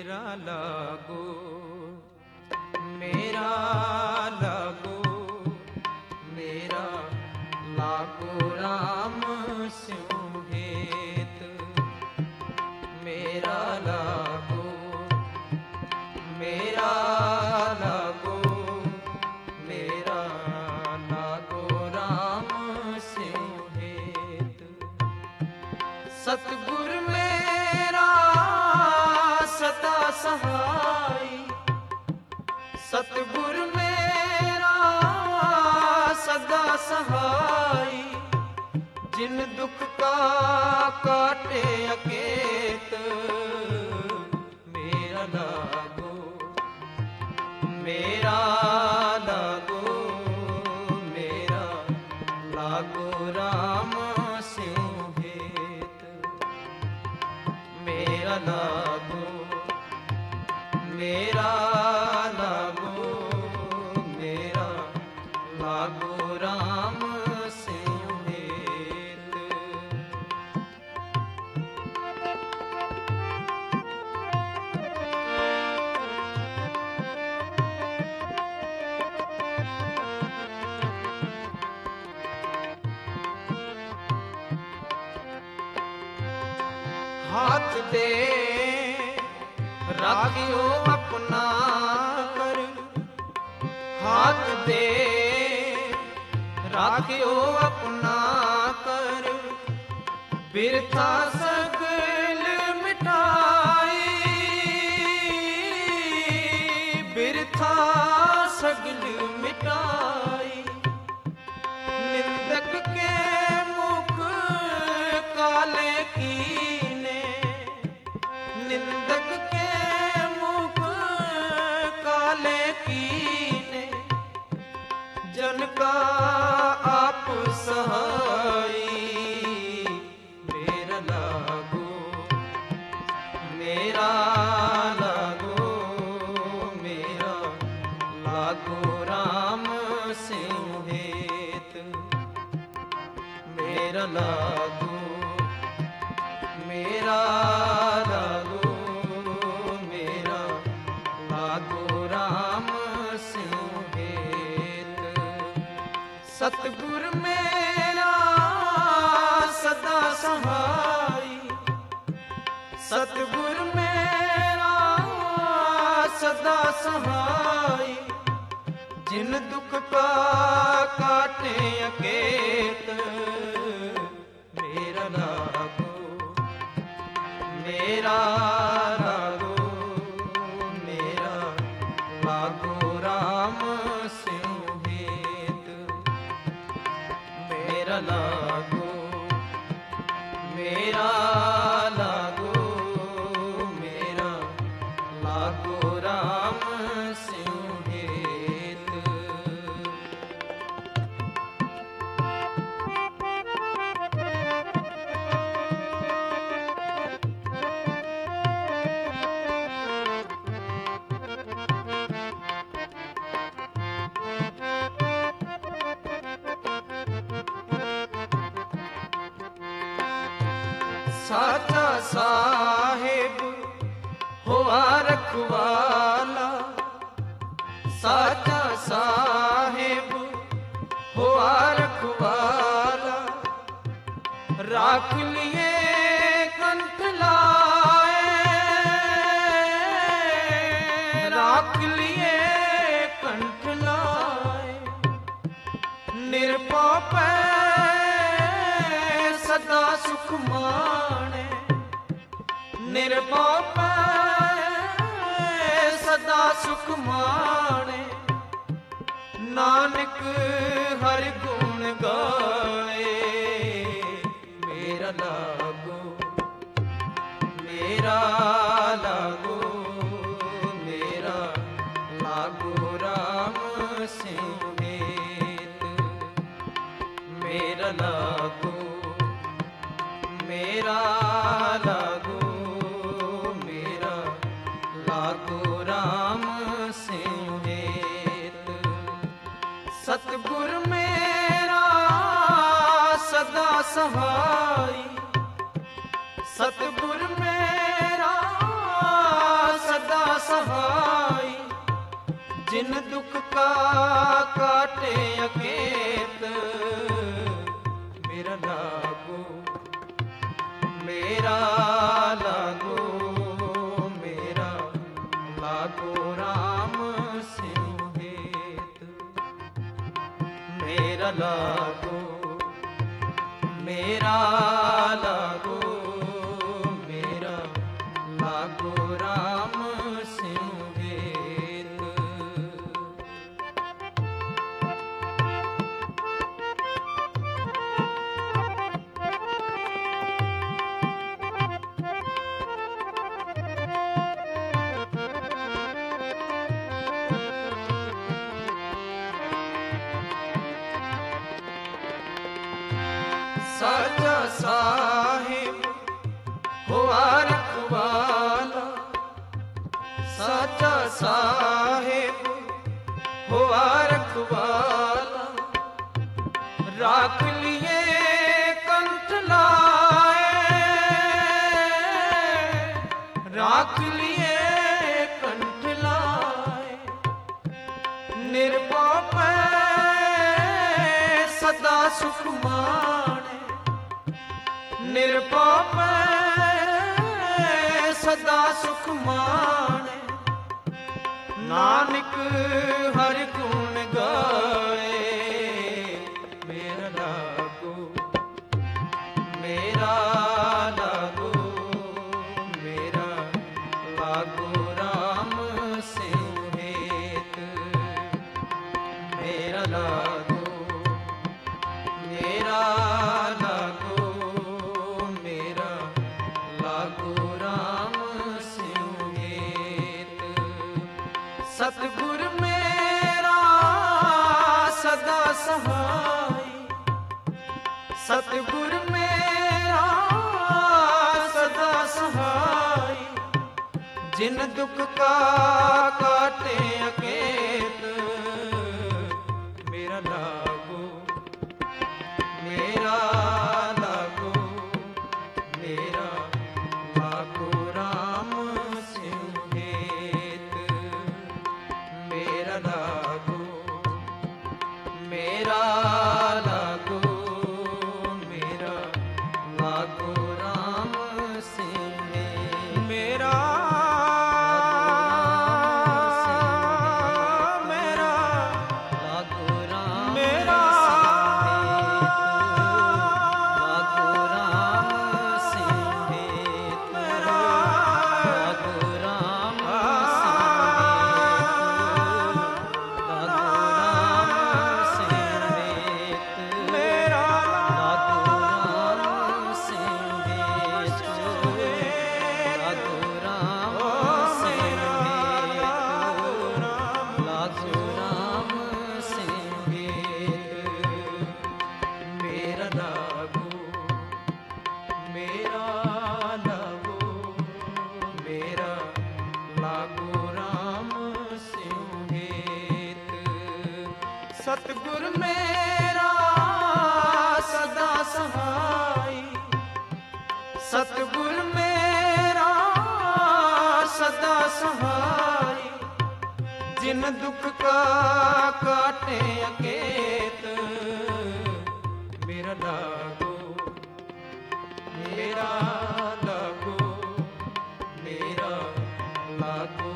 मेरा लागो, मेरा लागो, मेरा लागो राम स्यो हेत। मेरा लागो, मेरा लागो, मेरा लागो राम स्यो हेत। सतगुर मेरा सदा सहाय, सतगुर मेरा सदा सहाय। जिन दुख का काटे अकेत, मेरा लागो, मेरा लागो, मेरा लागो राम स्यो हेत। मेरा लागो, मेरा लागो, मेरा लागो राम स्यो हेत। हाथ दे राखियो अपना कर, हाथ दे राखियो अपना कर। बिरथा सगल मिटाई, बिरथा सगल मिटाई। निंदक के मुख काले कीने, निंदक के मुख काले कीने। जन का आप सहाय, मेरा लागो, मेरा लागो, मेरा लागो राम स्यो हेत। मेरा लागो, मेरा लागो, मेरा लागो राम स्यो हेत। सतगुर मेरा सदा सहाय, सतगुर मेरा सदा सहाय। जिन दुख का काटे अकेत, मेरा लागो, मेरा लागो, मेरा लागो राम स्यो हेत। मेरा लागो, मेरा लागो, मेरा लागो राम स्यो हेत। साचा साहेब होआ रखवाला, साचा साहेब होआ रखवाला। राख लिए कंठ लाए, राख लिए कंठ लाए। निरपाप सदा सुख माणे, निरपाप सदा सुख माणे। नानक हर गुण गाए, मेरा लागो, मेरा लागो, मेरा लागो राम स्यो हेत। मेरा लागो, मेरा लागो, मेरा लागो राम स्यो हेत। सतगुर मेरा सदा सहाय, सतगुर मेरा सहाय, जिन दुख का काटे अकेत, मेरा लागो मेरा लागो मेरा लागो राम सिंह हेत, मेरा लागो मेरा लागो मेरा लागो राम सिंह हेत। साचा साहिब हुआ रखवाला, साचा साहिब हुआ रखवाला, राख लिए कंठ लाए, राख लिए कंठ लाए, निर्पाप सदा सुख माणे, निर्पाप सदा सुख माणे, नानक हर गुण गाए, मेरा लागो मेरा लागो मेरा लागो राम सिंह हेत, मेरा लागो मेरा लागो मेरा लागो राम सिंह हेत। सतगुर मेरा सदा सहाय, सतगुर मेरा सदा सहाय, जिन दुख का काटे अकेत, मेरा लागो मेरा लागो मेरा लागो राम सिंह हेत, मेरा लागो मेरा लागो मेरा लागो राम सिंह हेत, मेरा सतगुर मेरा सदा सहाय, सतगुर मेरा सदा सहाय, जिन दुख का काटे अकेत, मेरा लागो मेरा लागो मेरा लागो